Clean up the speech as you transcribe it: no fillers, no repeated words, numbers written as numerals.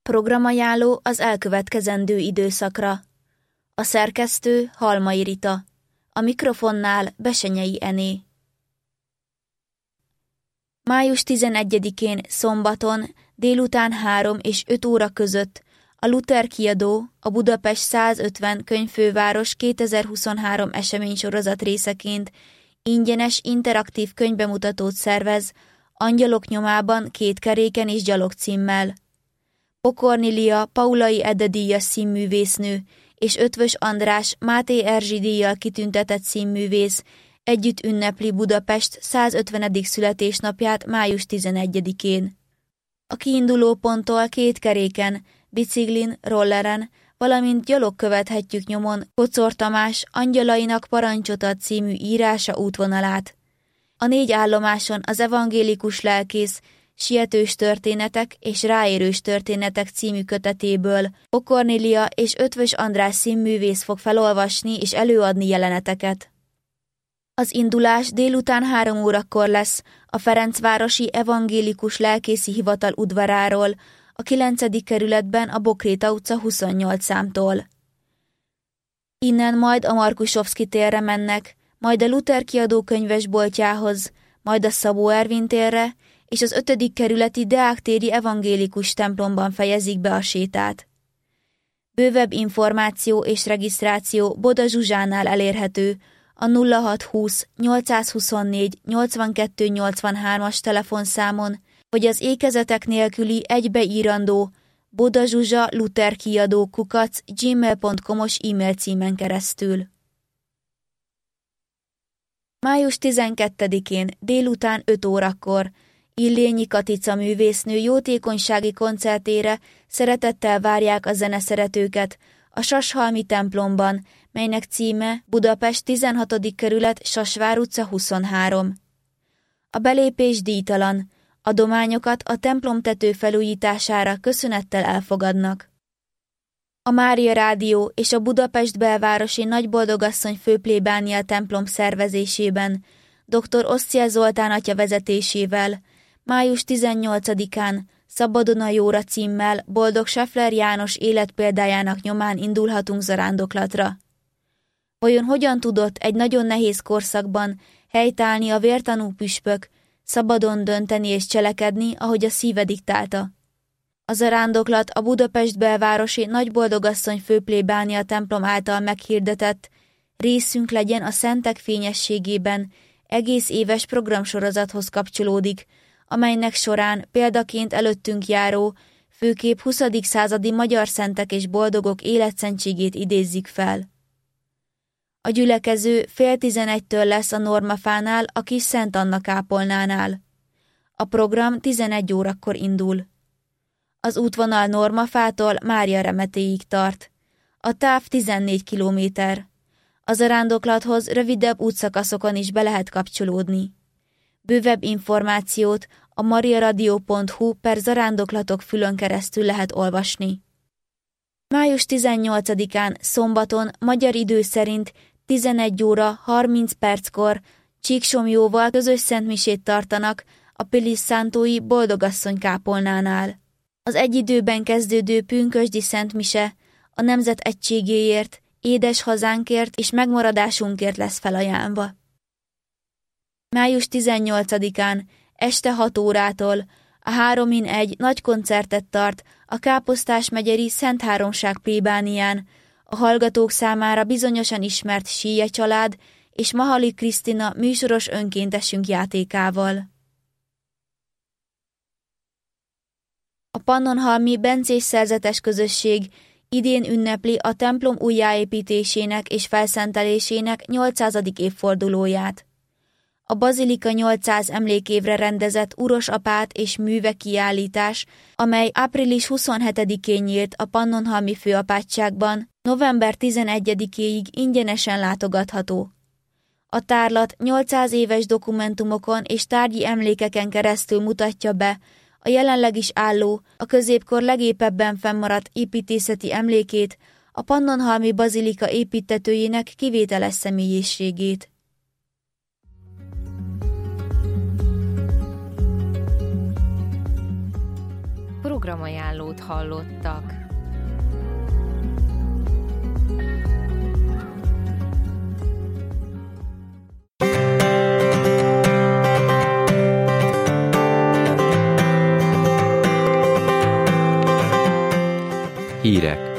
Programajánló az elkövetkezendő időszakra. A szerkesztő Halmai Rita. A mikrofonnál Besenyei Ené. Május 11-én szombaton délután 3 és 5 óra között a Luther kiadó, a Budapest 150 könyvfőváros 2023 eseménysorozat részeként ingyenes interaktív könyvbemutatót szervez Angyalok nyomában 2 keréken és gyalog címmel. Pokornilia Paulai Ede-díjas színművésznő és Ötvös András Máté Erzsi díjjal kitüntetett színművész együtt ünnepli Budapest 150. születésnapját május 11-én. A kiinduló ponttól 2 keréken, biciklin, rolleren, valamint gyalog követhetjük nyomon Kocor Tamás Angyalainak parancsot ad című írása útvonalát. A 4 állomáson az evangélikus lelkész Sietős történetek és Ráérős történetek című kötetéből Pokornilia és Ötvös András színművész fog felolvasni és előadni jeleneteket. Az indulás délután 3 órakor lesz a Ferencvárosi Evangélikus Lelkészi Hivatal udvaráról, a 9. kerületben a Bokréta utca 28 számtól. Innen majd a Markusovszky térre mennek, majd a Luther kiadó könyvesboltjához, majd a Szabó Ervin térre, és az 5. kerületi Deák-téri evangélikus templomban fejezik be a sétát. Bővebb információ és regisztráció Boda Zsuzsánál elérhető a 0620 824 82 83-as telefonszámon, vagy az ékezetek nélküli egybeírandó bodazsuzsa.lutherkiadó@gmail.com-os e-mail címen keresztül. Május 12-én délután 5 órakor Illényi Katica művésznő jótékonysági koncertére szeretettel várják a zeneszeretőket a Sashalmi templomban, melynek címe Budapest 16. kerület Sasvár utca 23. A belépés díjtalan, adományokat a templomtető felújítására köszönettel elfogadnak. A Mária Rádió és a Budapest belvárosi Nagyboldogasszony főplébánia templom szervezésében dr. Oszcia Zoltán atya vezetésével május 18-án Szabadon a jóra címmel Boldog Scheffler János életpéldájának nyomán indulhatunk zarándoklatra. Vajon hogyan tudott egy nagyon nehéz korszakban helytállni a vértanú püspök, szabadon dönteni és cselekedni, ahogy a szíve diktálta? A zarándoklat a Budapest belvárosi Nagyboldogasszony főplébánia templom által meghirdetett Részünk legyen a szentek fényességében egész éves programsorozathoz kapcsolódik, amelynek során példaként előttünk járó, főképp 20. századi magyar szentek és boldogok életszentségét idézzük fel. A gyülekező 10:30 lesz a Normafánál, a kis Szent Anna kápolnánál. A program 11 órakor indul. Az útvonal Normafától Mária Remetéig tart. A táv 14 kilométer. A zarándoklathoz rövidebb útszakaszokon is be lehet kapcsolódni. Bővebb információt a mariaradio.hu/zarándoklatok fülön keresztül lehet olvasni. Május 18-án szombaton magyar idő szerint 11 óra 30 perckor Csíksomjóval közös szentmisét tartanak a Pilisszántói Boldogasszony kápolnánál. Az egyidőben kezdődő pünkösdi szentmise a nemzet egységéért, édes hazánkért és megmaradásunkért lesz felajánlva. Május 18-án este 6 órától a 3-in-1 nagy koncertet tart a Káposztás megyeri Szent Háromság plébánián, a hallgatók számára bizonyosan ismert Síje család és Mahali Krisztina műsoros önkéntesünk játékával. A Pannonhalmi Bencés Szerzetes Közösség idén ünnepli a templom újjáépítésének és felszentelésének 800. évfordulóját. A Bazilika 800 emlékévre rendezett Uros apát és műve kiállítás, amely április 27-én nyílt a Pannonhalmi főapátságban, november 11-éig ingyenesen látogatható. A tárlat 800 éves dokumentumokon és tárgyi emlékeken keresztül mutatja be a jelenleg is álló, a középkor legépebben fennmaradt építészeti emlékét, a Pannonhalmi Bazilika építtetőjének kivételes személyiségét. programajánlót hallottak. Hírek.